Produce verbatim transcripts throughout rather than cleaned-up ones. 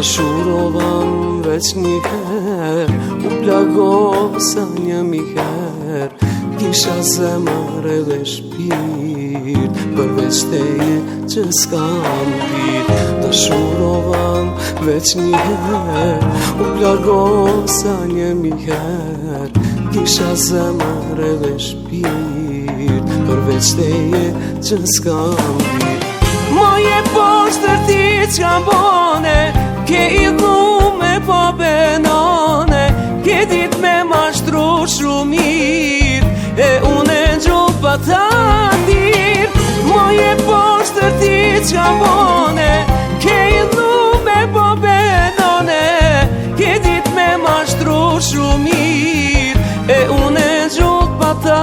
Dashurovam veç një her, u plagosa një miher. Kisha zemër edhe shpirt, përveç teje që s'kam dit. Dashurovam veç një her, u plagosa një miher. Kisha zemër edhe shpirt, përveç teje që s'kam dit. Moje poshtër ti që bone, ke idhume po benone. Ke dit me mashtru shumir, e une gjull pa ta ndir. Moje poshtër ti që bone, ke idhume po benone. Ke dit me mashtru shumir, e une gjull pa ta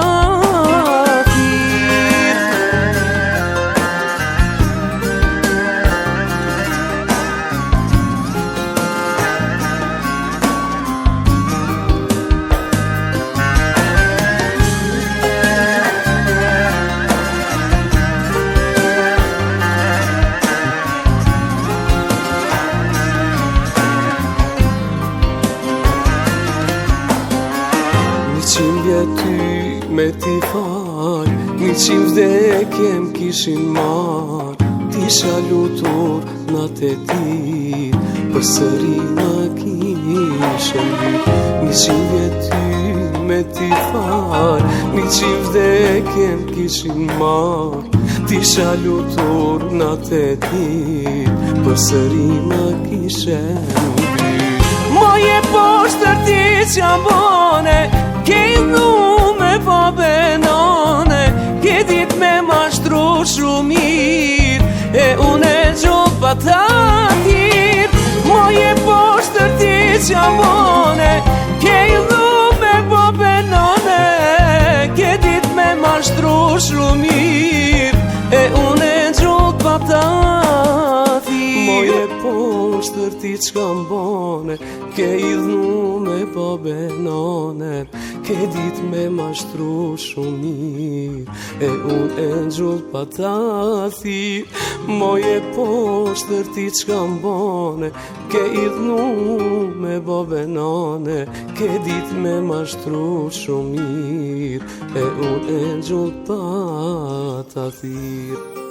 Niqim vjety me ti fal, niqim vdekje m'kishin mar. Tisha lutur natë e dit, për sëri ma kishen dit. Niqim vjety me ti fal, niqim vdekje m'kishin mar. Tisha lutur natë e dit, për sëri ma kishen dit. Moje poshtër ti që bone, ke idhume po benone. Ke dit me mashtru shumir, e une gjull pa ta ndir. Moje poshtër ti që bone, ke idhume po benone. Ke dit me mashtru shumir, e une gjull pa ta ndir. Moje poshtër ti që bone, ke idhume po benone. Ke dit me mashtru shumir, e unë e gjull pa ta thirr. Moje poshtër ti që bone, ke idhnu me bo benone. Ke dit me mashtru shumir, e unë e gjull pa ta thirr.